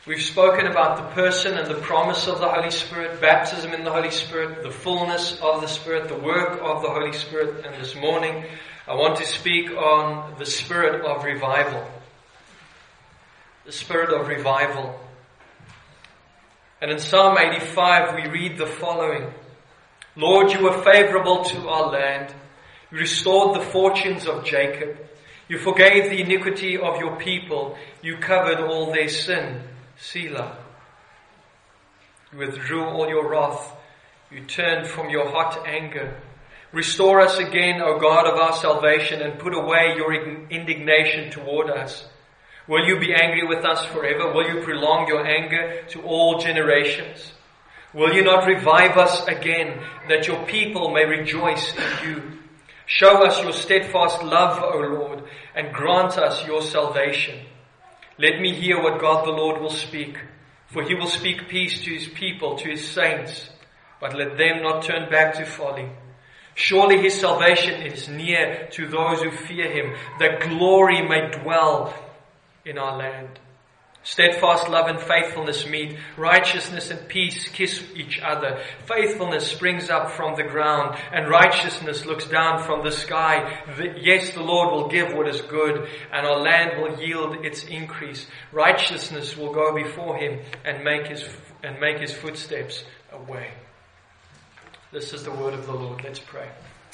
We've spoken about the person and the promise of the Holy Spirit, baptism in the Holy Spirit, the fullness of the Spirit, the work of the Holy Spirit. And this morning, I want to speak on the spirit of revival. The spirit of revival. And in Psalm 85, we read the following. Lord, you were favorable to our land. You restored the fortunes of Jacob. You forgave the iniquity of your people. You covered all their sin. Selah. You withdrew all your wrath. You turned from your hot anger. Restore us again, O God of our salvation, and put away your indignation toward us. Will you be angry with us forever? Will you prolong your anger to all generations? Will you not revive us again, that your people may rejoice in you? Show us your steadfast love, O Lord, and grant us your salvation. Let me hear what God the Lord will speak, for he will speak peace to his people, to his saints, but let them not turn back to folly. Surely his salvation is near to those who fear him, that glory may dwell in our land. Steadfast love and faithfulness meet. Righteousness and peace kiss each other. Faithfulness springs up from the ground, and righteousness looks down from the sky. Yes, the Lord will give what is good, and our land will yield its increase. Righteousness will go before him and make his footsteps a way. This is the word of the Lord. Let's pray.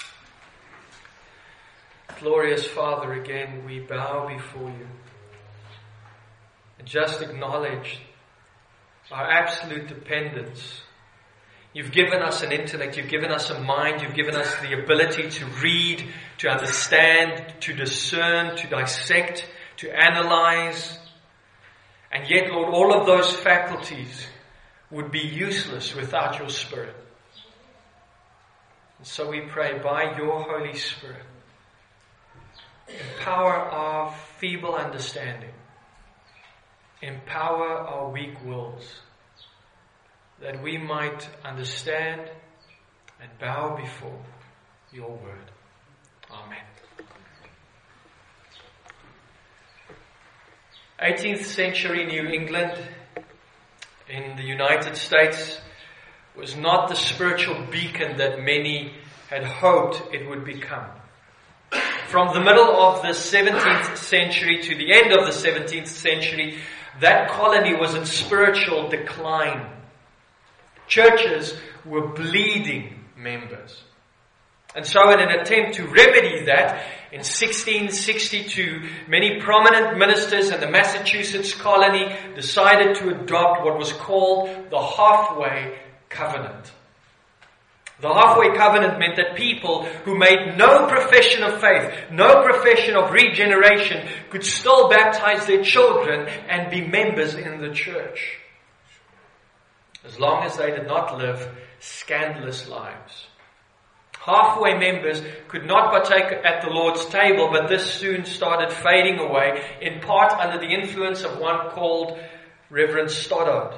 Glorious Father, again we bow before you. And just acknowledge our absolute dependence. You've given us an intellect, you've given us a mind, you've given us the ability to read, to understand, to discern, to dissect, to analyze. And yet, Lord, all of those faculties would be useless without your Spirit. And so we pray, by your Holy Spirit, empower our feeble understanding. Empower our weak wills, that we might understand and bow before your word. Amen. 18th century New England in the United States was not the spiritual beacon that many had hoped it would become. From the middle of the 17th century to the end of the 17th century, that colony was in spiritual decline. Churches were bleeding members. And so in an attempt to remedy that, in 1662, many prominent ministers in the Massachusetts colony decided to adopt what was called the Halfway Covenant. The Halfway Covenant meant that people who made no profession of faith, no profession of regeneration, could still baptize their children and be members in the church, as long as they did not live scandalous lives. Halfway members could not partake at the Lord's table, but this soon started fading away, in part under the influence of one called Reverend Stoddard.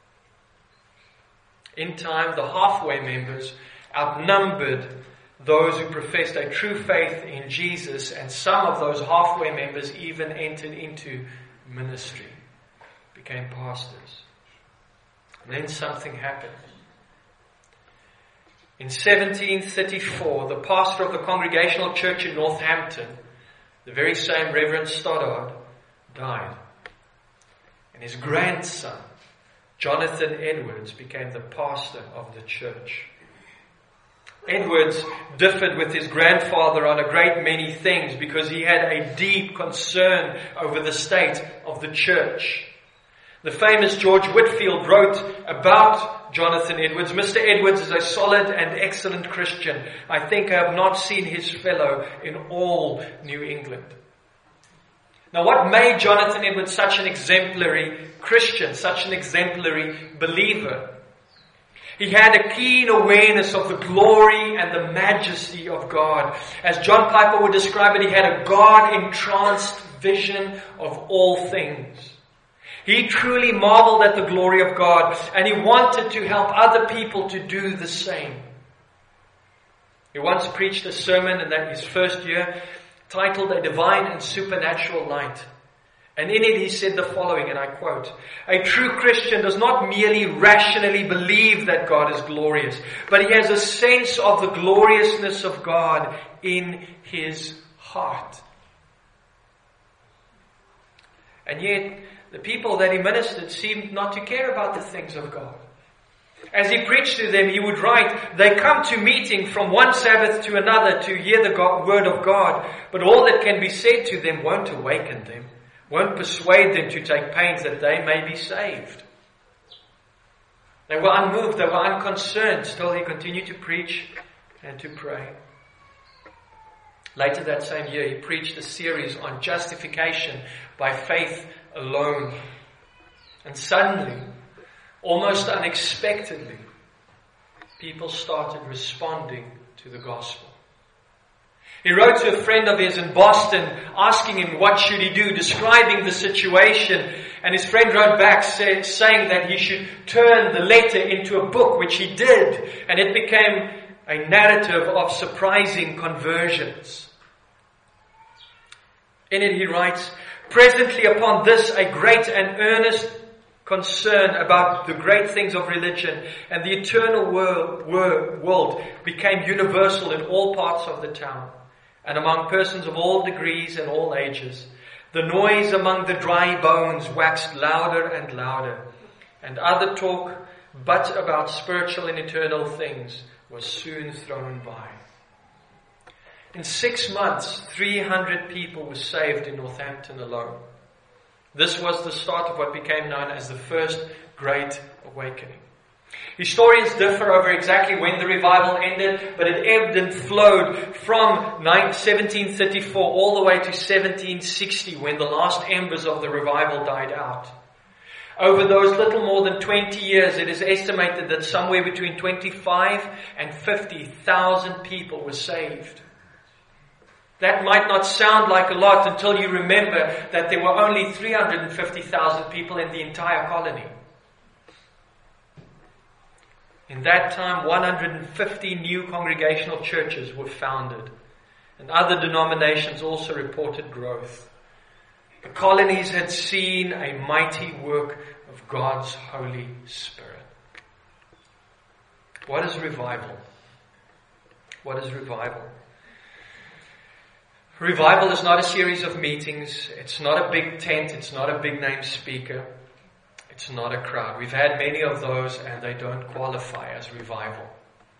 In time, the halfway members outnumbered those who professed a true faith in Jesus, and some of those halfway members even entered into ministry, became pastors. And then something happened. In 1734, the pastor of the Congregational Church in Northampton, the very same Reverend Stoddard, died. And his grandson, Jonathan Edwards, became the pastor of the church. Edwards differed with his grandfather on a great many things because he had a deep concern over the state of the church. The famous George Whitefield wrote about Jonathan Edwards, Mr. Edwards is a solid and excellent Christian. I think I have not seen his fellow in all New England. Now, what made Jonathan Edwards such an exemplary Christian, such an exemplary believer? He had a keen awareness of the glory and the majesty of God. As John Piper would describe it, he had a God-entranced vision of all things. He truly marveled at the glory of God, and he wanted to help other people to do the same. He once preached a sermon in his first year titled A Divine and Supernatural Light. And in it he said the following, and I quote, "A true Christian does not merely rationally believe that God is glorious, but he has a sense of the gloriousness of God in his heart." And yet, the people that he ministered seemed not to care about the things of God. As he preached to them, he would write, "They come to meeting from one Sabbath to another to hear the word of God, but all that can be said to them won't awaken them, won't persuade them to take pains that they may be saved." They were unmoved, they were unconcerned. Still he continued to preach and to pray. Later that same year, he preached a series on justification by faith alone. And suddenly, almost unexpectedly, people started responding to the gospel. He wrote to a friend of his in Boston, asking him what should he do, describing the situation. And his friend wrote back saying that he should turn the letter into a book, which he did. And it became a narrative of surprising conversions. In it he writes, "Presently upon this a great and earnest concern about the great things of religion and the eternal world became universal in all parts of the town, and among persons of all degrees and all ages. The noise among the dry bones waxed louder and louder, and other talk but about spiritual and eternal things was soon thrown by." In 6 months, 300 people were saved in Northampton alone. This was the start of what became known as the First Great Awakening. Historians differ over exactly when the revival ended, but it ebbed and flowed from 1734 all the way to 1760, when the last embers of the revival died out. Over those little more than 20 years, it is estimated that somewhere between 25 and 50,000 people were saved. That might not sound like a lot until you remember that there were only 350,000 people in the entire colony. In that time, 150 new congregational churches were founded, and other denominations also reported growth. The colonies had seen a mighty work of God's Holy Spirit. What is revival? What is revival? Revival is not a series of meetings. It's not a big tent. It's not a big name speaker. It's not a crowd. We've had many of those and they don't qualify as revival.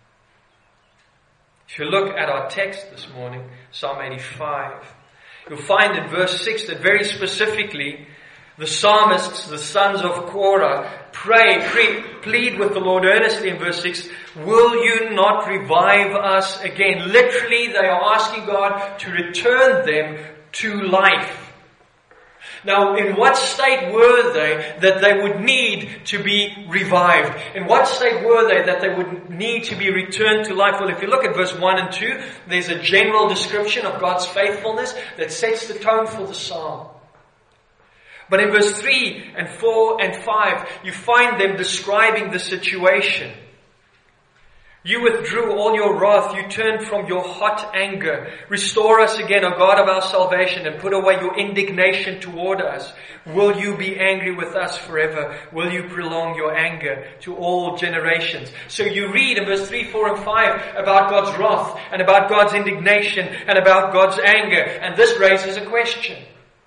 If you look at our text this morning, Psalm 85, you'll find in verse 6 that very specifically the psalmists, the sons of Korah, plead with the Lord earnestly in verse 6, "Will you not revive us again?" Literally, they are asking God to return them to life. Now, in what state were they that they would need to be revived? In what state were they that they would need to be returned to life? Well, if you look at verse 1 and 2, there's a general description of God's faithfulness that sets the tone for the psalm. But in verse 3 and 4 and 5, you find them describing the situation. "You withdrew all your wrath, you turned from your hot anger. Restore us again, O God of our salvation, and put away your indignation toward us. Will you be angry with us forever? Will you prolong your anger to all generations?" So you read in verse 3, 4, and 5 about God's wrath, and about God's indignation, and about God's anger. And this raises a question.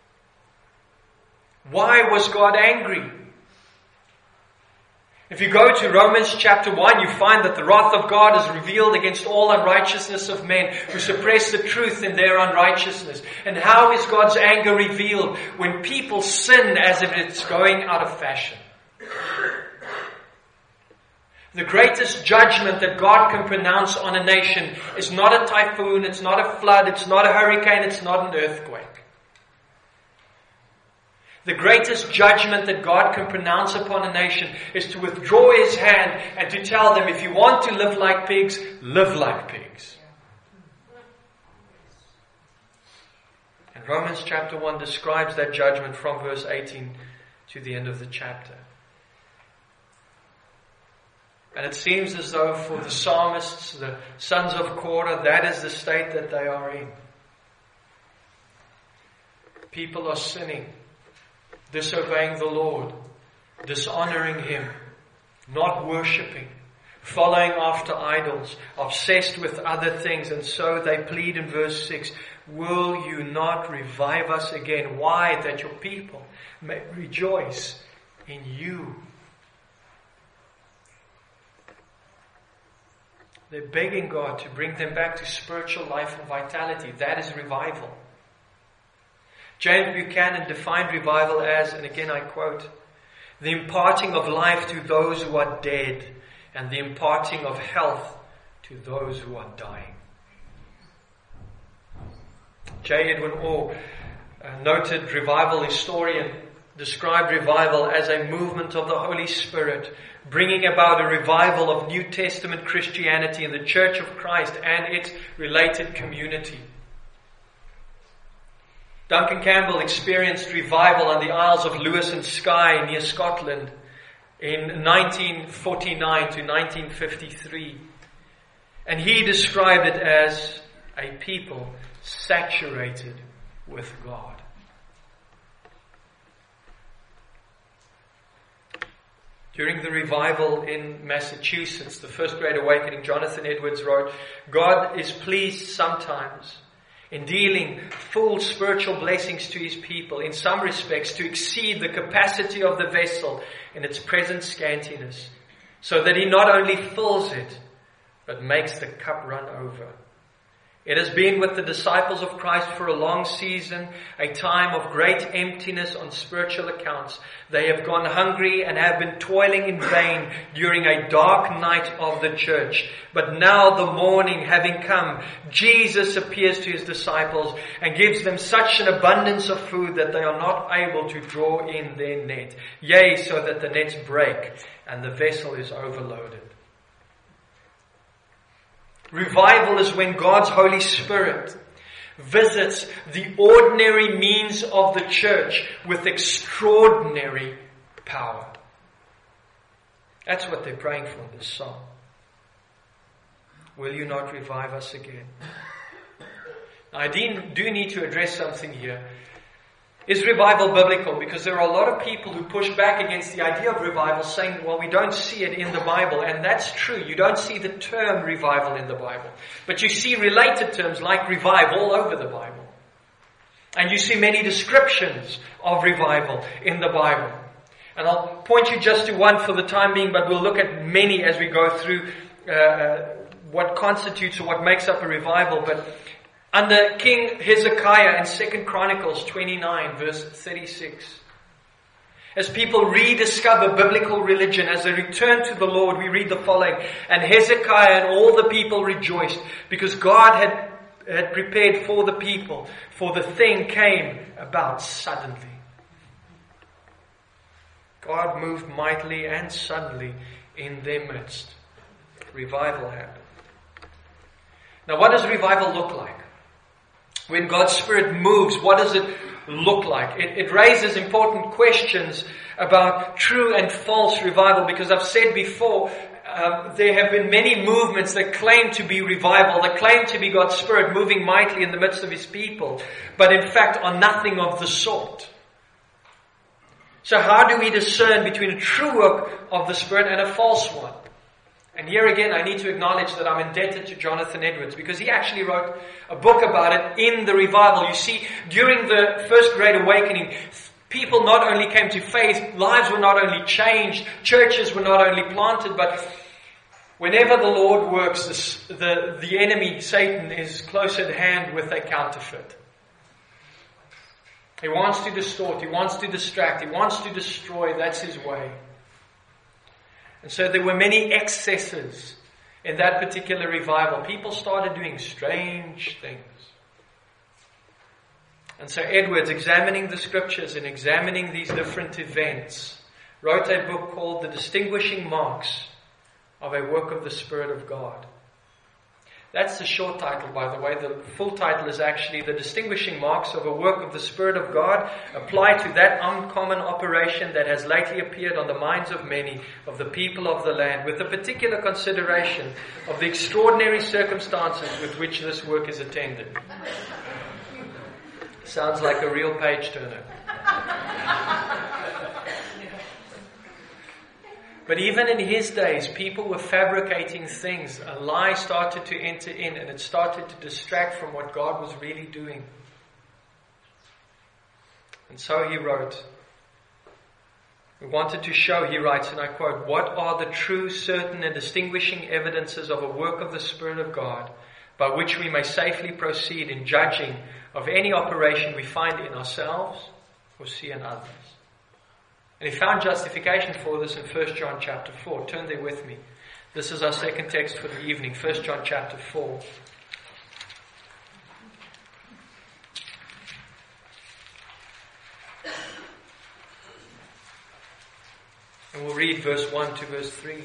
Why was God angry? If you go to Romans chapter 1, you find that the wrath of God is revealed against all unrighteousness of men who suppress the truth in their unrighteousness. And how is God's anger revealed? When people sin as if it's going out of fashion. The greatest judgment that God can pronounce on a nation is not a typhoon, it's not a flood, it's not a hurricane, it's not an earthquake. The greatest judgment that God can pronounce upon a nation is to withdraw His hand and to tell them, if you want to live like pigs, live like pigs. And Romans chapter 1 describes that judgment from verse 18 to the end of the chapter. And it seems as though for the psalmists, the sons of Korah, that is the state that they are in. People are sinning. disobeying the Lord, dishonoring Him, not worshipping, following after idols, obsessed with other things. And so they plead in verse 6, will you not revive us again? Why? That your people may rejoice in you. They're begging God to bring them back to spiritual life and vitality. That is revival. James Buchanan defined revival as, and again I quote, the imparting of life to those who are dead and the imparting of health to those who are dying. J. Edwin Orr, a noted revival historian, described revival as a movement of the Holy Spirit, bringing about a revival of New Testament Christianity in the Church of Christ and its related community. Duncan Campbell experienced revival on the Isles of Lewis and Skye near Scotland in 1949 to 1953. And he described it as a people saturated with God. During the revival in Massachusetts, the First Great Awakening, Jonathan Edwards wrote, God is pleased sometimes in dealing full spiritual blessings to His people, in some respects to exceed the capacity of the vessel in its present scantiness, so that He not only fills it, but makes the cup run over. It has been with the disciples of Christ for a long season, a time of great emptiness on spiritual accounts. They have gone hungry and have been toiling in vain during a dark night of the church. But now the morning having come, Jesus appears to His disciples and gives them such an abundance of food that they are not able to draw in their net. Yea, so that the nets break and the vessel is overloaded. Revival is when God's Holy Spirit visits the ordinary means of the church with extraordinary power. That's what they're praying for in this song. Will you not revive us again? Now, I do need to address something here. Is revival biblical? Because there are a lot of people who push back against the idea of revival, saying, well, we don't see it in the Bible. And that's true. You don't see the term revival in the Bible. But you see related terms like revive all over the Bible. And you see many descriptions of revival in the Bible. And I'll point you just to one for the time being, but we'll look at many as we go through what constitutes or what makes up a revival. But under King Hezekiah in 2 Chronicles 29, verse 36, as people rediscover biblical religion, as they return to the Lord, we read the following, and Hezekiah and all the people rejoiced, because God had prepared for the people, for the thing came about suddenly. God moved mightily and suddenly in their midst. Revival happened. Now, what does revival look like? When God's Spirit moves, what does it look like? It raises important questions about true and false revival, because I've said before, there have been many movements that claim to be revival, that claim to be God's Spirit moving mightily in the midst of His people, but in fact are nothing of the sort. So how do we discern between a true work of the Spirit and a false one? And here again, I need to acknowledge that I'm indebted to Jonathan Edwards, because he actually wrote a book about it in the revival. You see, during the First Great Awakening, people not only came to faith, lives were not only changed, churches were not only planted, but whenever the Lord works, the enemy, Satan, is close at hand with a counterfeit. He wants to distort, he wants to distract, he wants to destroy. That's his way. And so there were many excesses in that particular revival. People started doing strange things. And so Edwards, examining the scriptures and examining these different events, wrote a book called The Distinguishing Marks of a Work of the Spirit of God. That's the short title, by the way. The full title is actually The Distinguishing Marks of a Work of the Spirit of God, applied to that uncommon operation that has lately appeared on the minds of many of the people of the land, with a particular consideration of the extraordinary circumstances with which this work is attended. Sounds like a real page turner. But even in his days, people were fabricating things. A lie started to enter in, and it started to distract from what God was really doing. And so he wrote, we wanted to show, he writes, and I quote, what are the true, certain, and distinguishing evidences of a work of the Spirit of God, by which we may safely proceed in judging of any operation we find in ourselves or see in others. And he found justification for this in 1 John chapter 4. Turn there with me. This is our second text for the evening, 1 John chapter 4. And we'll read verse 1 to verse 3.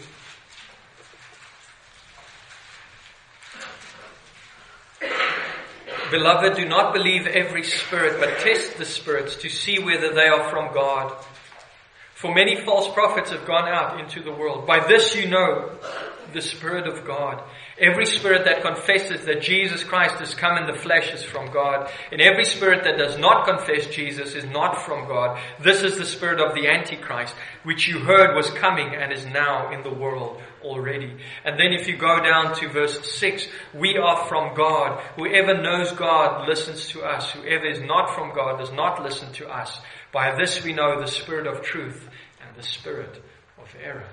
Beloved, do not believe every spirit, but test the spirits to see whether they are from God. For many false prophets have gone out into the world. By this you know the Spirit of God. Every spirit that confesses that Jesus Christ has come in the flesh is from God. And every spirit that does not confess Jesus is not from God. This is the spirit of the Antichrist, which you heard was coming and is now in the world already. And then if you go down to verse 6, we are from God. Whoever knows God listens to us. Whoever is not from God does not listen to us. By this we know the spirit of truth and the spirit of error.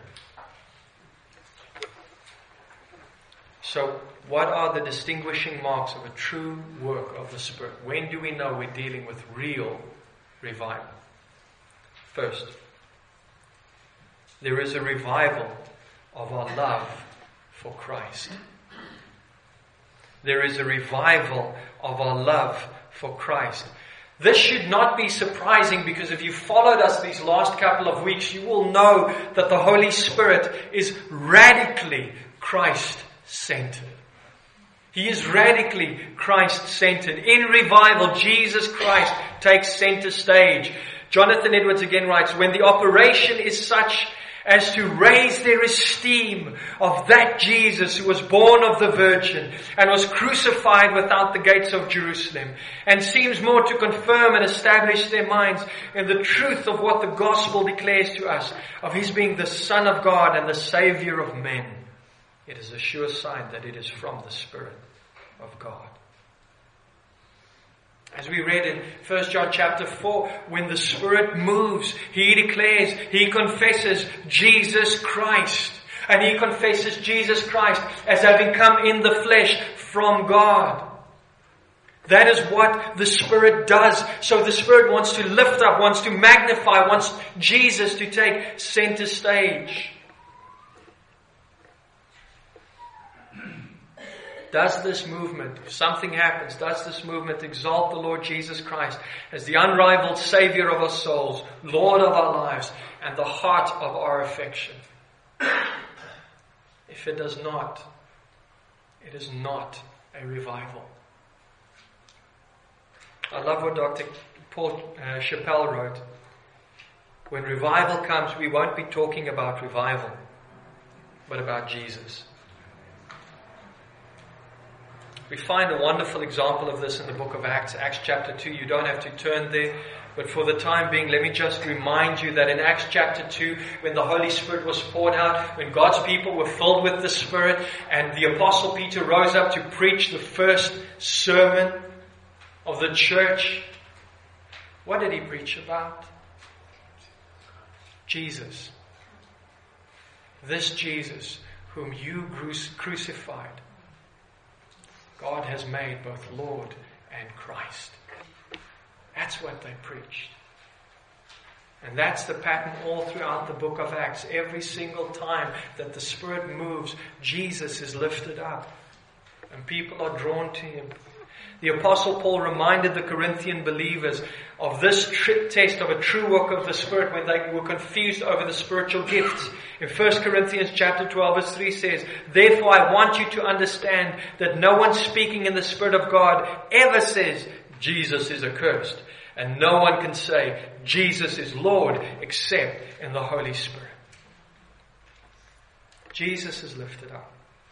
So, what are the distinguishing marks of a true work of the Spirit? When do we know we're dealing with real revival? First, there is a revival of our love for Christ. There is a revival of our love for Christ. This should not be surprising, because if you followed us these last couple of weeks, you will know that the Holy Spirit is radically Christ-centered. He is radically Christ-centered. In revival, Jesus Christ takes center stage. Jonathan Edwards again writes, when the operation is such as to raise their esteem of that Jesus who was born of the Virgin and was crucified without the gates of Jerusalem, and seems more to confirm and establish their minds in the truth of what the gospel declares to us, of His being the Son of God and the Savior of men, it is a sure sign that it is from the Spirit of God. As we read in 1 John chapter 4, when the Spirit moves, He declares, He confesses Jesus Christ. And He confesses Jesus Christ as having come in the flesh from God. That is what the Spirit does. So the Spirit wants to lift up, wants to magnify, wants Jesus to take center stage. Does this movement, if something happens, does this movement exalt the Lord Jesus Christ as the unrivaled Savior of our souls, Lord of our lives, and the heart of our affection? If it does not, it is not a revival. I love what Dr. Paul Chappell wrote. When revival comes, we won't be talking about revival, but about Jesus. We find a wonderful example of this in the book of Acts, Acts chapter 2. You don't have to turn there, but for the time being, let me just remind you that in Acts chapter 2, when the Holy Spirit was poured out, when God's people were filled with the Spirit, and the Apostle Peter rose up to preach the first sermon of the church, what did he preach about? Jesus. This Jesus whom you crucified, God has made both Lord and Christ. That's what they preached. And that's the pattern all throughout the book of Acts. Every single time that the Spirit moves, Jesus is lifted up. And people are drawn to Him. The Apostle Paul reminded the Corinthian believers of this test of a true work of the Spirit when they were confused over the spiritual gifts. In 1 Corinthians chapter 12 verse 3 says, therefore I want you to understand that no one speaking in the Spirit of God ever says Jesus is accursed. And no one can say Jesus is Lord except in the Holy Spirit. Jesus is lifted up.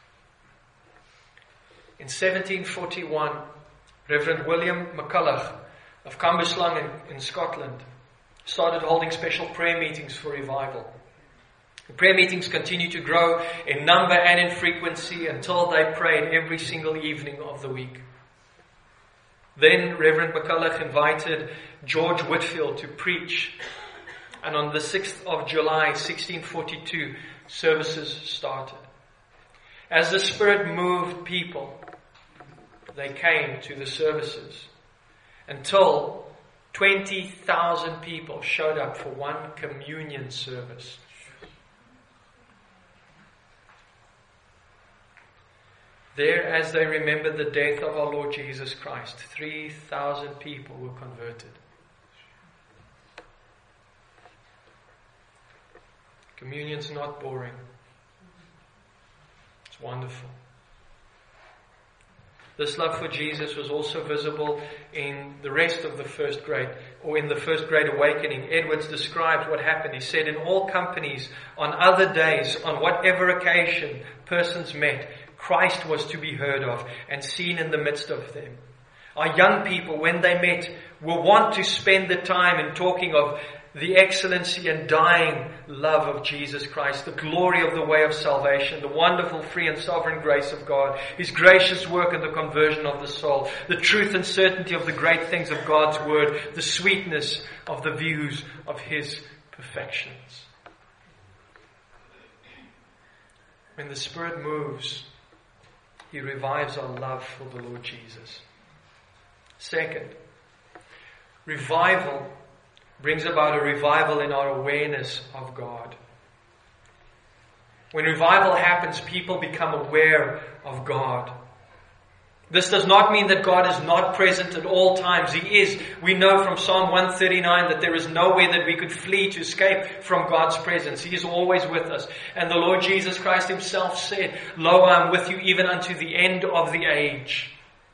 In 1741, Reverend William McCulloch of Cambuslang in Scotland started holding special prayer meetings for revival. The prayer meetings continued to grow in number and in frequency until they prayed every single evening of the week. Then Reverend McCulloch invited George Whitfield to preach, and on the 6th of July 1642 services started. As the Spirit moved people, they came to the services until 20,000 people showed up for one communion service. There, as they remembered the death of our Lord Jesus Christ, 3,000 people were converted. Communion's not boring. It's wonderful. This love for Jesus was also visible in the rest of the first grade, or in the first great awakening. Edwards described what happened. He said, in all companies, on other days, on whatever occasion persons met, Christ was to be heard of and seen in the midst of them. Our young people, when they met, will want to spend the time in talking of the excellency and dying love of Jesus Christ, the glory of the way of salvation, the wonderful, free and sovereign grace of God, His gracious work in the conversion of the soul, the truth and certainty of the great things of God's Word, the sweetness of the views of His perfections. When the Spirit moves, He revives our love for the Lord Jesus. Second, revival brings about a revival in our awareness of God. When revival happens, people become aware of God. This does not mean that God is not present at all times. He is. We know from Psalm 139 that there is nowhere that we could flee to escape from God's presence. He is always with us. And the Lord Jesus Christ Himself said, "Lo, I am with you even unto the end of the age."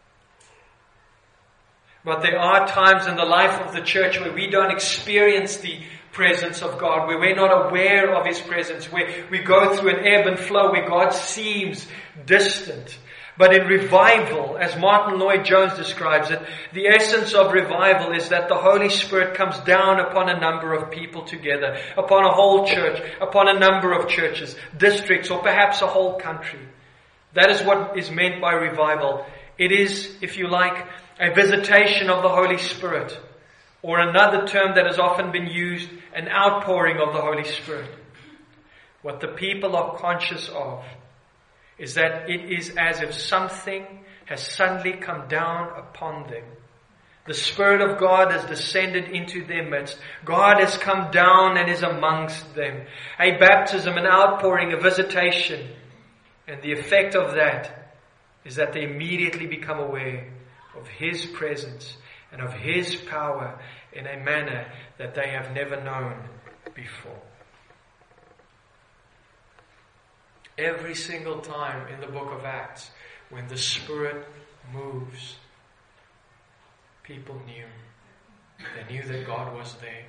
But there are times in the life of the church where we don't experience the presence of God, where we're not aware of His presence, where we go through an ebb and flow, where God seems distant. But in revival, as Martin Lloyd-Jones describes it, the essence of revival is that the Holy Spirit comes down upon a number of people together, upon a whole church, upon a number of churches, districts, or perhaps a whole country. That is what is meant by revival. It is, if you like, a visitation of the Holy Spirit, or another term that has often been used, an outpouring of the Holy Spirit. What the people are conscious of is that it is as if something has suddenly come down upon them. The Spirit of God has descended into their midst. God has come down and is amongst them. A baptism, an outpouring, a visitation. And the effect of that is that they immediately become aware of His presence and of His power in a manner that they have never known before. Every single time in the book of Acts, when the Spirit moves, people knew. They knew that God was there.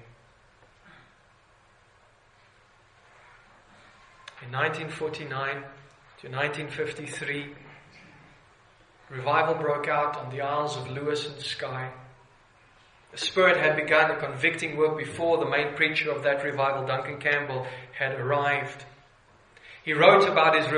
In 1949 to 1953, revival broke out on the Isles of Lewis and Skye. The Spirit had begun a convicting work before the main preacher of that revival, Duncan Campbell, had arrived. He wrote about his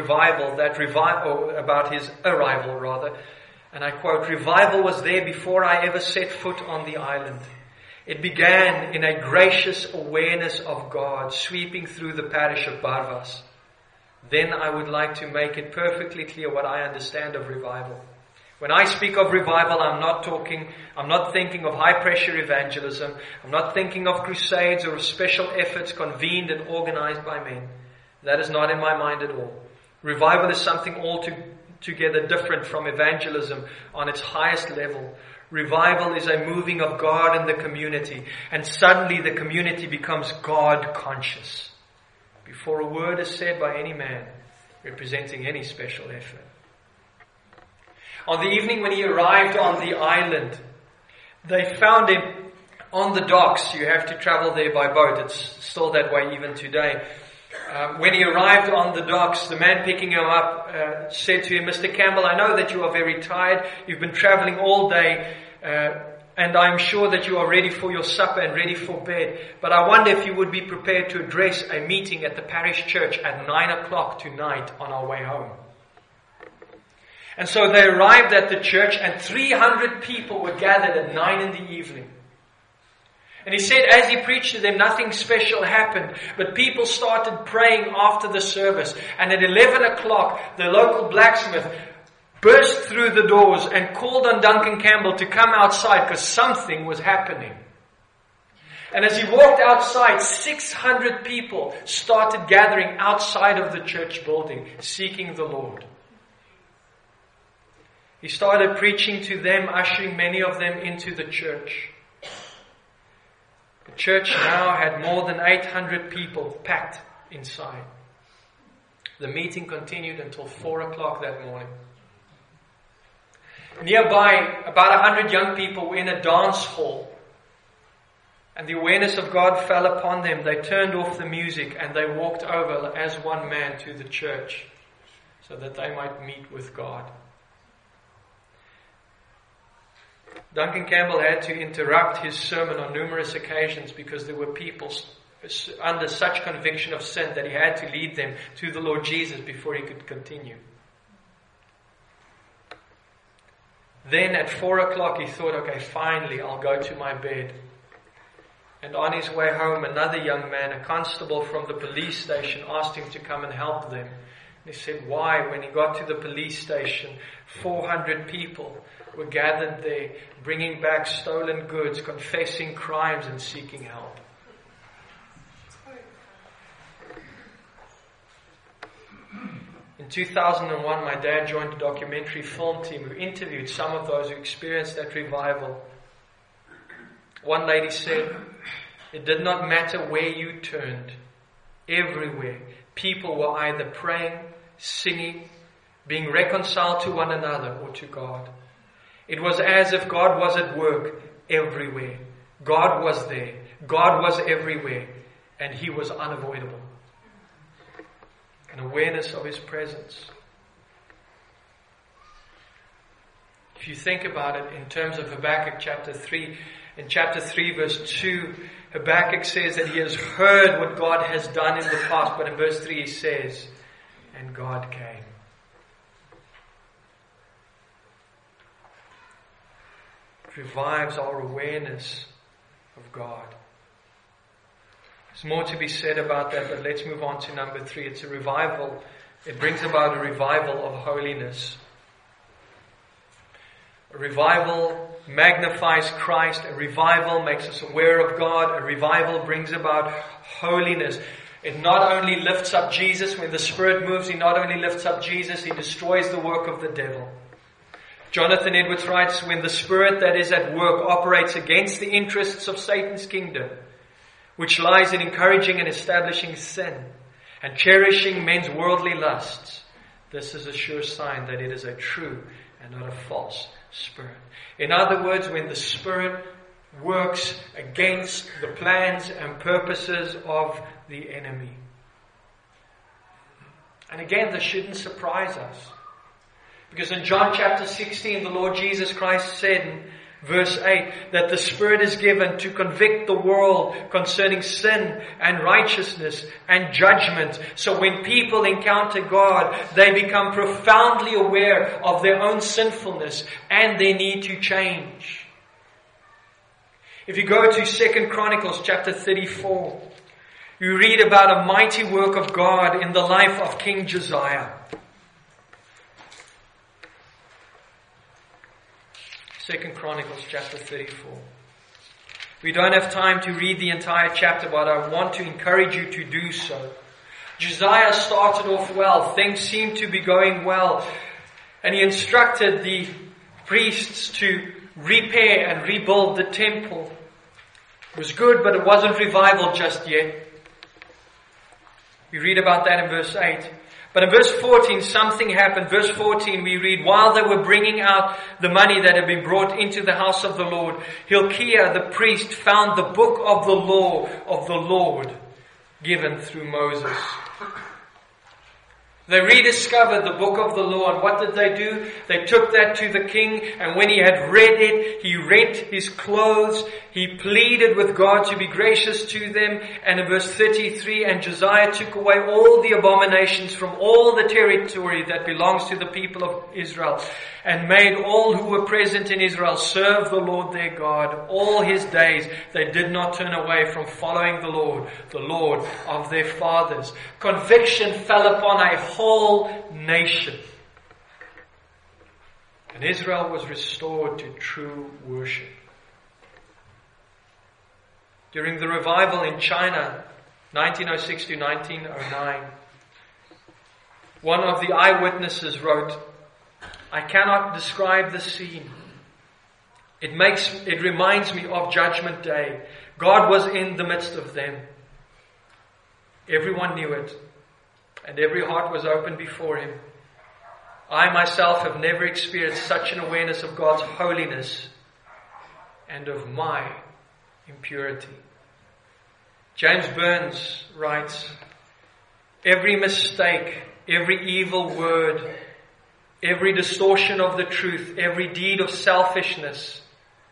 arrival, and I quote, "Revival was there before I ever set foot on the island. It began in a gracious awareness of God sweeping through the parish of Barvas. Then I would like to make it perfectly clear what I understand of revival. When I speak of revival, I'm not thinking of high pressure evangelism. I'm not thinking of crusades or of special efforts convened and organized by men. That is not in my mind at all. Revival is something altogether different from evangelism on its highest level. Revival is a moving of God in the community, and suddenly the community becomes God conscious, before a word is said by any man representing any special effort." On the evening when he arrived on the island, they found him on the docks. You have to travel there by boat. It's still that way even today. When he arrived on the docks, the man picking him up said to him, "Mr. Campbell, I know that you are very tired. You've been traveling all day. and I'm sure that you are ready for your supper and ready for bed. But I wonder if you would be prepared to address a meeting at the parish church at 9 o'clock tonight on our way home. And so they arrived at the church, and 300 people were gathered at 9 in the evening. And he said, as he preached to them, nothing special happened, but people started praying after the service. And at 11 o'clock, the local blacksmith burst through the doors and called on Duncan Campbell to come outside because something was happening. And as he walked outside, 600 people started gathering outside of the church building, seeking the Lord. He started preaching to them, ushering many of them into the church. The church now had more than 800 people packed inside. The meeting continued until 4 o'clock that morning. Nearby, about 100 young people were in a dance hall. And the awareness of God fell upon them. They turned off the music and they walked over as one man to the church so that they might meet with God. Duncan Campbell had to interrupt his sermon on numerous occasions because there were people under such conviction of sin that he had to lead them to the Lord Jesus before he could continue. Then at 4 o'clock he thought, okay, finally I'll go to my bed. And on his way home, another young man, a constable from the police station, asked him to come and help them. And he said, why? When he got to the police station, 400 people were gathered there, bringing back stolen goods, confessing crimes and seeking help. In 2001, my dad joined a documentary film team who interviewed some of those who experienced that revival. One lady said, it did not matter where you turned. Everywhere, people were either praying, singing, being reconciled to one another or to God. It was as if God was at work everywhere. God was there. God was everywhere. And He was unavoidable. An awareness of His presence. If you think about it in terms of Habakkuk chapter 3, in chapter 3 verse 2, Habakkuk says that he has heard what God has done in the past, but in verse 3 he says, and God came. It revives our awareness of God. There's more to be said about that, but let's move on to number 3. It's a revival. It brings about a revival of holiness. A revival magnifies Christ. A revival makes us aware of God. A revival brings about holiness. It not only lifts up Jesus. When the Spirit moves, He not only lifts up Jesus, He destroys the work of the devil. Jonathan Edwards writes, when the Spirit that is at work operates against the interests of Satan's kingdom, which lies in encouraging and establishing sin and cherishing men's worldly lusts, this is a sure sign that it is a true and not a false Spirit. In other words, when the Spirit works against the plans and purposes of the enemy. And again, this shouldn't surprise us. Because in John chapter 16, the Lord Jesus Christ said in verse 8 that the Spirit is given to convict the world concerning sin and righteousness and judgment. So when people encounter God, they become profoundly aware of their own sinfulness and their need to change. If you go to 2 Chronicles chapter 34, you read about a mighty work of God in the life of King Josiah. 2 Chronicles chapter 34. We don't have time to read the entire chapter, but I want to encourage you to do so. Josiah started off well. Things seemed to be going well. And he instructed the priests to repair and rebuild the temple. It was good, but it wasn't revival just yet. We read about that in verse 8. But in verse 14, something happened. Verse 14, we read, while they were bringing out the money that had been brought into the house of the Lord, Hilkiah the priest found the book of the law of the Lord given through Moses. They rediscovered the book of the law, and what did they do? They took that to the king, and when he had read it, he rent his clothes, he pleaded with God to be gracious to them, and in verse 33, and Josiah took away all the abominations from all the territory that belongs to the people of Israel, and made all who were present in Israel serve the Lord their God. All his days they did not turn away from following the Lord of their fathers. Conviction fell upon a whole nation. And Israel was restored to true worship. During the revival in China, 1906 to 1909, one of the eyewitnesses wrote, "I cannot describe the scene. It reminds me of Judgment Day. God was in the midst of them. Everyone knew it, and every heart was open before Him. I myself have never experienced such an awareness of God's holiness and of my impurity." James Burns writes, "Every mistake, every evil word, every distortion of the truth, every deed of selfishness,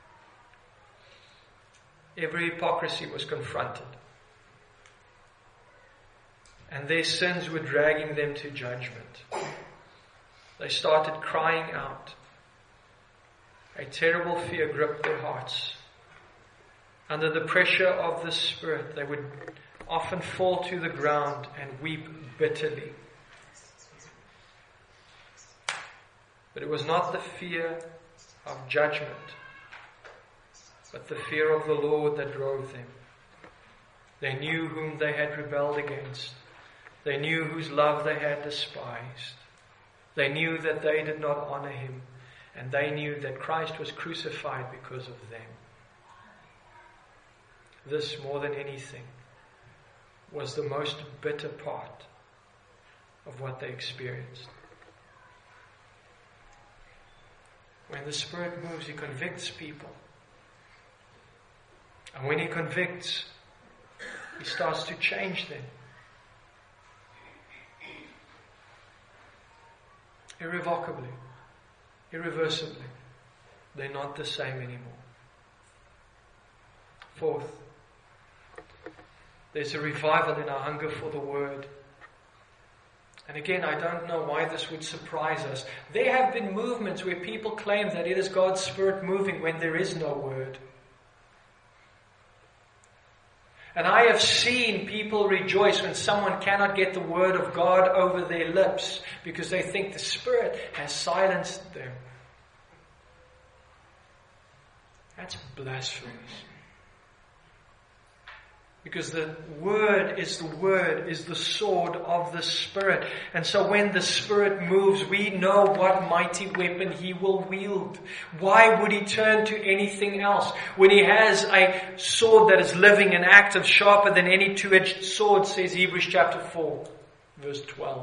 every hypocrisy was confronted. And their sins were dragging them to judgment. They started crying out. A terrible fear gripped their hearts. Under the pressure of the Spirit, they would often fall to the ground and weep bitterly. But it was not the fear of judgment, but the fear of the Lord that drove them. They knew whom they had rebelled against. They knew whose love they had despised. They knew that they did not honor Him, and they knew that Christ was crucified because of them. This, more than anything, was the most bitter part of what they experienced. When the Spirit moves, He convicts people. And when He convicts, He starts to change them. Irrevocably, irreversibly. They're not the same anymore. Fourth, there's a revival in our hunger for the Word. And again, I don't know why this would surprise us. There have been movements where people claim that it is God's Spirit moving when there is no Word. And I have seen people rejoice when someone cannot get the Word of God over their lips because they think the Spirit has silenced them. That's blasphemous. Because the Word is the sword of the Spirit. And so when the Spirit moves, we know what mighty weapon He will wield. Why would He turn to anything else? When He has a sword that is living and active, sharper than any two-edged sword, says Hebrews chapter 4, verse 12.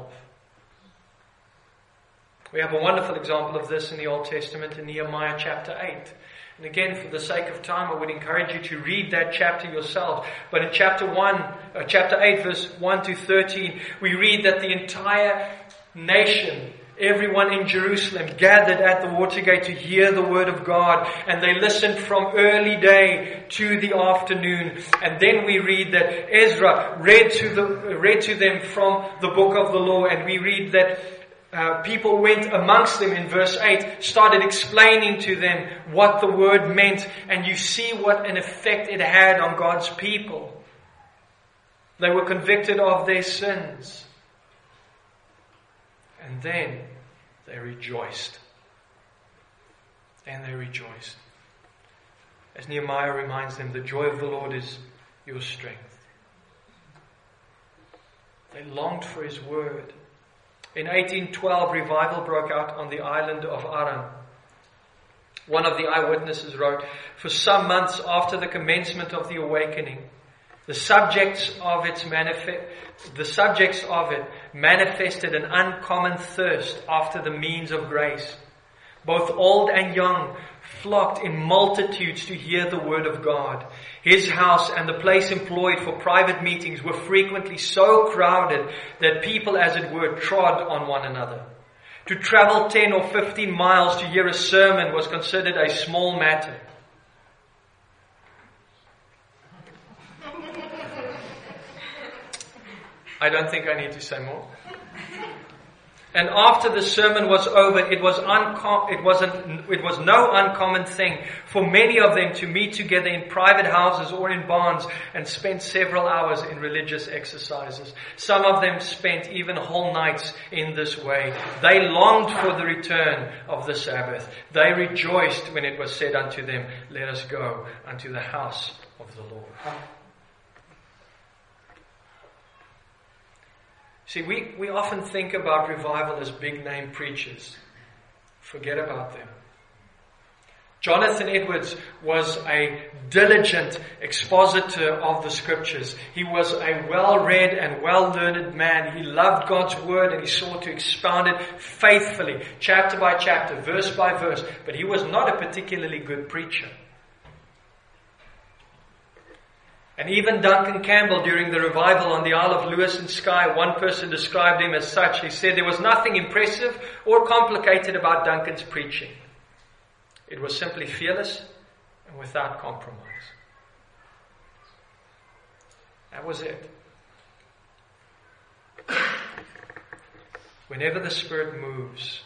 We have a wonderful example of this in the Old Testament in Nehemiah chapter 8. And again, for the sake of time, I would encourage you to read that chapter yourself. But in chapter 8, verse 1 to 13, we read that the entire nation, everyone in Jerusalem, gathered at the Watergate to hear the word of God. And they listened from early day to the afternoon. And then we read that Ezra read to them from the book of the law. And we read that people went amongst them in verse 8, started explaining to them what the word meant, and you see what an effect it had on God's people. They were convicted of their sins. And then they rejoiced. As Nehemiah reminds them, the joy of the Lord is your strength. They longed for His word. In 1812, revival broke out on the island of Aran. One of the eyewitnesses wrote, "For some months after the commencement of the awakening, the subjects of it manifested an uncommon thirst after the means of grace. Both old and young flocked in multitudes to hear the word of God. His house and the place employed for private meetings were frequently so crowded that people, as it were, trod on one another. To travel 10 or 15 miles to hear a sermon was considered a small matter. I don't think I need to say more. And after the sermon was over, it was no uncommon thing for many of them to meet together in private houses or in barns and spend several hours in religious exercises. Some of them spent even whole nights in this way. They longed for the return of the Sabbath. They rejoiced when it was said unto them, "Let us go unto the house of the Lord." See, we often think about revival as big name preachers. Forget about them. Jonathan Edwards was a diligent expositor of the scriptures. He was a well-read and well-learned man. He loved God's word and he sought to expound it faithfully, chapter by chapter, verse by verse. But he was not a particularly good preacher. And even Duncan Campbell, during the revival on the Isle of Lewis and Skye, one person described him as such. He said there was nothing impressive or complicated about Duncan's preaching. It was simply fearless and without compromise. That was it. Whenever the Spirit moves,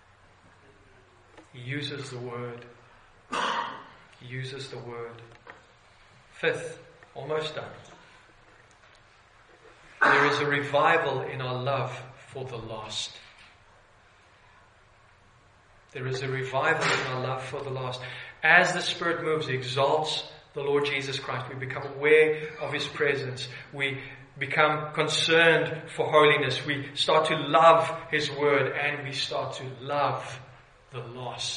He uses the Word. He uses the Word. Fifth, almost done. There is a revival in our love for the lost. There is a revival in our love for the lost. As the Spirit moves, He exalts the Lord Jesus Christ. We become aware of His presence. We become concerned for holiness. We start to love His Word, and we start to love the lost.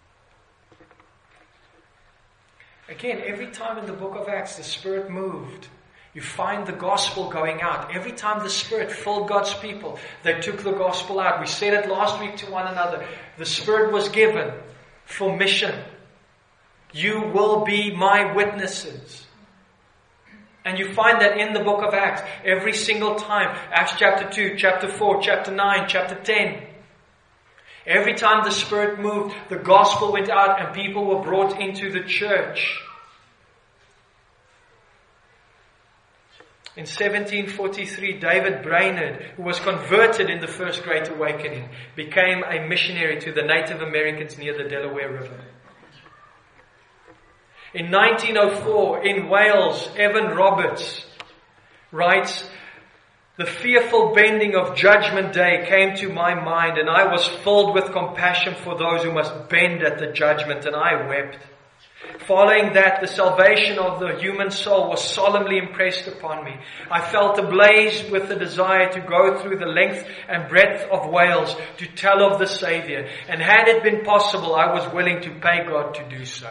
Again, every time in the book of Acts the Spirit moved, you find the gospel going out. Every time the Spirit filled God's people, they took the gospel out. We said it last week to one another. The Spirit was given for mission. You will be my witnesses. And you find that in the book of Acts, every single time. Acts chapter 2, chapter 4, chapter 9, chapter 10. Every time the Spirit moved, the gospel went out and people were brought into the church. In 1743, David Brainerd, who was converted in the First Great Awakening, became a missionary to the Native Americans near the Delaware River. In 1904, in Wales, Evan Roberts writes, "The fearful bending of Judgment Day came to my mind, and I was filled with compassion for those who must bend at the judgment, and I wept. Following that, the salvation of the human soul was solemnly impressed upon me. I felt ablaze with the desire to go through the length and breadth of Wales to tell of the Savior, and had it been possible, I was willing to pay God to do so."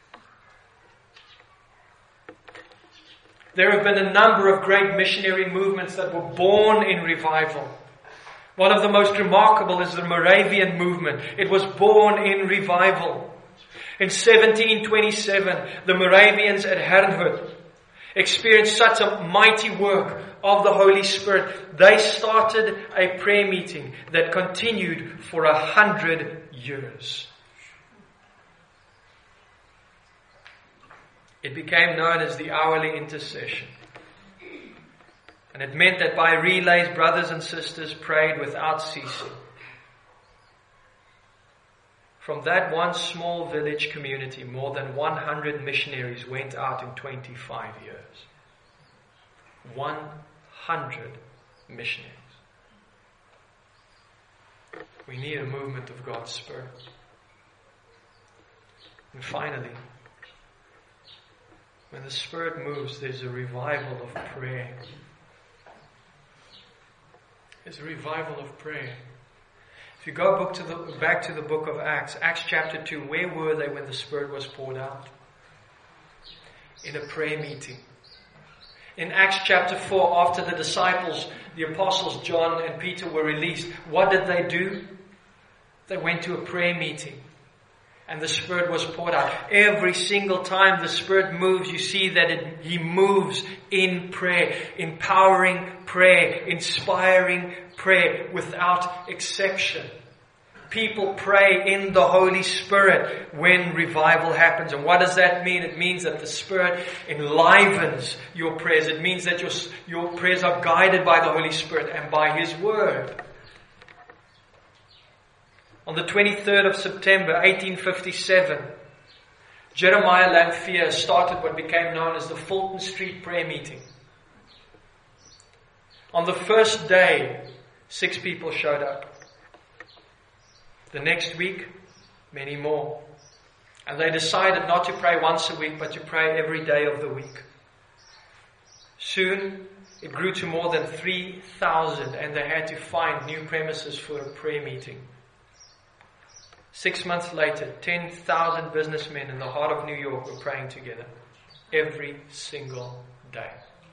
There have been a number of great missionary movements that were born in revival. One of the most remarkable is the Moravian movement. It was born in revival. In 1727, the Moravians at Herrnhut experienced such a mighty work of the Holy Spirit. They started a prayer meeting that continued for 100 years. It became known as the hourly intercession. And it meant that by relays, brothers and sisters prayed without ceasing. From that one small village community, more than 100 missionaries went out in 25 years. 100 missionaries. We need a movement of God's Spirit. And finally, when the Spirit moves, there's a revival of prayer. There's a revival of prayer. If you go back to the book of Acts, Acts chapter 2, where were they when the Spirit was poured out? In a prayer meeting. In Acts chapter 4, after the disciples, the apostles John and Peter were released, what did they do? They went to a prayer meeting. And the Spirit was poured out. Every single time the Spirit moves, you see that He moves in prayer, empowering prayer, inspiring prayer without exception. People pray in the Holy Spirit when revival happens. And what does that mean? It means that the Spirit enlivens your prayers. It means that your prayers are guided by the Holy Spirit and by His Word. On the 23rd of September, 1857, Jeremiah Lanphier started what became known as the Fulton Street Prayer Meeting. On the first day, 6 people showed up. The next week, many more. And they decided not to pray once a week, but to pray every day of the week. Soon, it grew to more than 3,000, and they had to find new premises for a prayer meeting. 6 months later, 10,000 businessmen in the heart of New York were praying together every single day.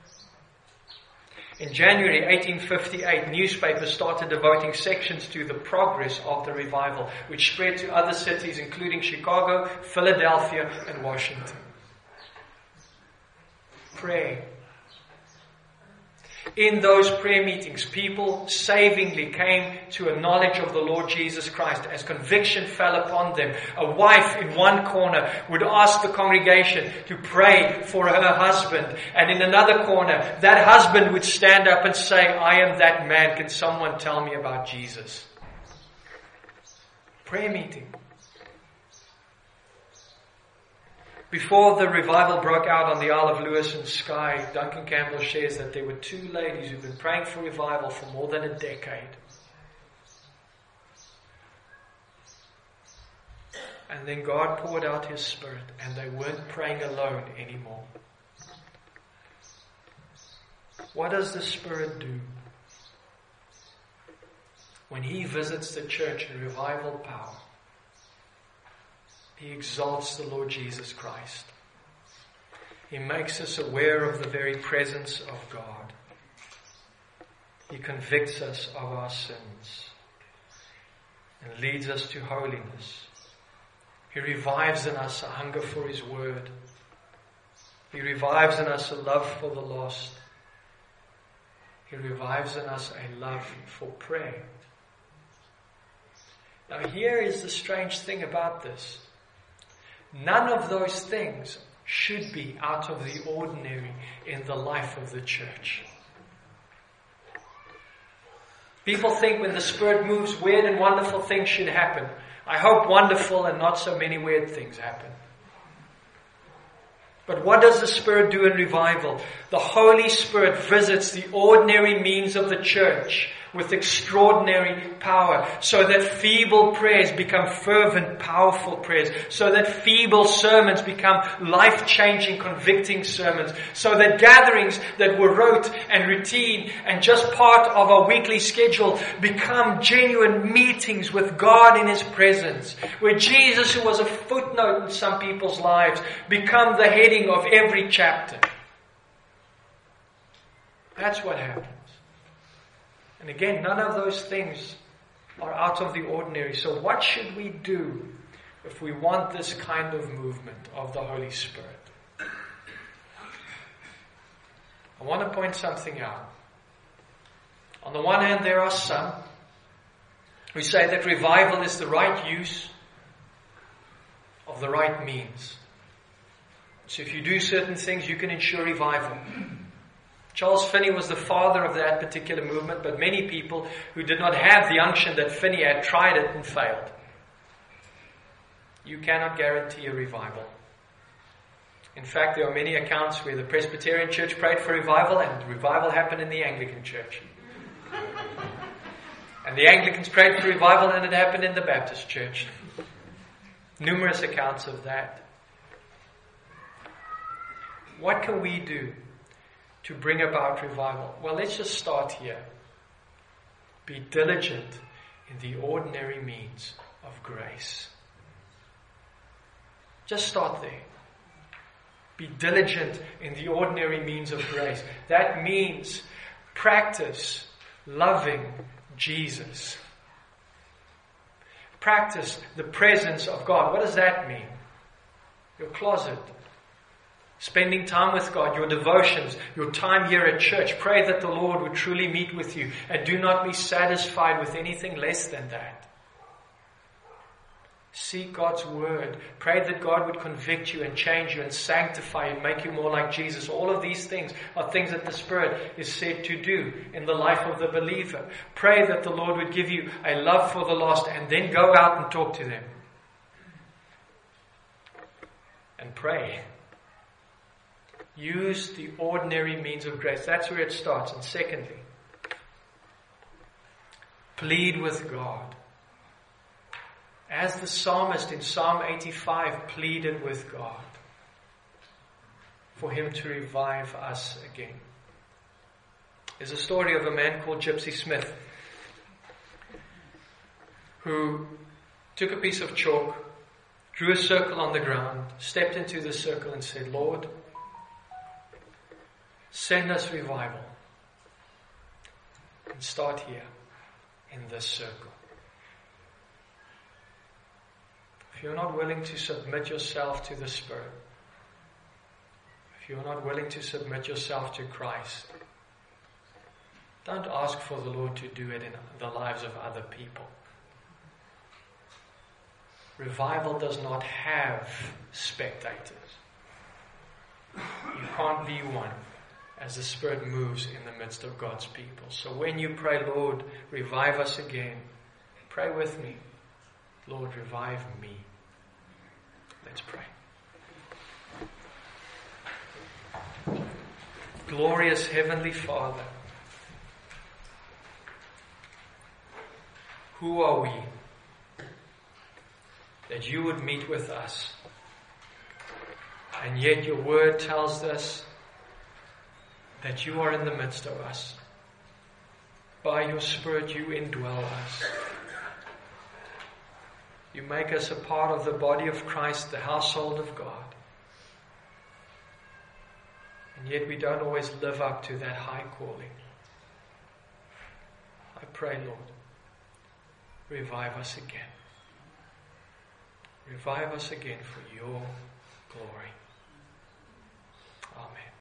In January 1858, newspapers started devoting sections to the progress of the revival, which spread to other cities including Chicago, Philadelphia, and Washington. Prayer. In those prayer meetings, people savingly came to a knowledge of the Lord Jesus Christ as conviction fell upon them. A wife in one corner would ask the congregation to pray for her husband, and in another corner, that husband would stand up and say, "I am that man. Can someone tell me about Jesus?" Prayer meeting. Before the revival broke out on the Isle of Lewis and Skye, Duncan Campbell shares that there were 2 ladies who'd been praying for revival for more than a decade. And then God poured out His Spirit, and they weren't praying alone anymore. What does the Spirit do? When He visits the church in revival power, He exalts the Lord Jesus Christ. He makes us aware of the very presence of God. He convicts us of our sins and leads us to holiness. He revives in us a hunger for His Word. He revives in us a love for the lost. He revives in us a love for prayer. Now here is the strange thing about this. None of those things should be out of the ordinary in the life of the church. People think when the Spirit moves, weird and wonderful things should happen. I hope wonderful and not so many weird things happen. But what does the Spirit do in revival? The Holy Spirit visits the ordinary means of the church with extraordinary power, so that feeble prayers become fervent, powerful prayers, so that feeble sermons become life-changing, convicting sermons, so that gatherings that were rote and routine and just part of our weekly schedule become genuine meetings with God in His presence, where Jesus, who was a footnote in some people's lives, become the heading of every chapter. That's what happens. And again, none of those things are out of the ordinary. So what should we do if we want this kind of movement of the Holy Spirit? I want to point something out. On the one hand, there are some who say that revival is the right use of the right means. So if you do certain things, you can ensure revival. Charles Finney was the father of that particular movement, but many people who did not have the unction that Finney had tried it and failed. You cannot guarantee a revival. In fact, there are many accounts where the Presbyterian Church prayed for revival and revival happened in the Anglican Church. And the Anglicans prayed for revival and it happened in the Baptist Church. Numerous accounts of that. What can we do to bring about revival? Well, let's just start here. Be diligent in the ordinary means of grace. Just start there. Be diligent in the ordinary means of grace. That means practice loving Jesus. Practice the presence of God. What does that mean? Your closet. Spending time with God, your devotions, your time here at church. Pray that the Lord would truly meet with you, and do not be satisfied with anything less than that. Seek God's word. Pray that God would convict you and change you and sanctify you and make you more like Jesus. All of these things are things that the Spirit is said to do in the life of the believer. Pray that the Lord would give you a love for the lost, and then go out and talk to them. And pray. Use the ordinary means of grace. That's where it starts. And secondly, plead with God. As the psalmist in Psalm 85 pleaded with God for Him to revive us again. There's a story of a man called Gypsy Smith who took a piece of chalk, drew a circle on the ground, stepped into the circle and said, Lord, send us revival. And start here in this circle. If you're not willing to submit yourself to the Spirit, if you're not willing to submit yourself to Christ, don't ask for the Lord to do it in the lives of other people. Revival does not have spectators. You can't be one as the Spirit moves in the midst of God's people. So when you pray, Lord, revive us again, pray with me. Lord, revive me. Let's pray. Glorious Heavenly Father, who are we that you would meet with us? And yet your word tells us that you are in the midst of us. By your Spirit you indwell us. You make us a part of the body of Christ, the household of God. And yet we don't always live up to that high calling. I pray, Lord, revive us again. Revive us again for your glory. Amen.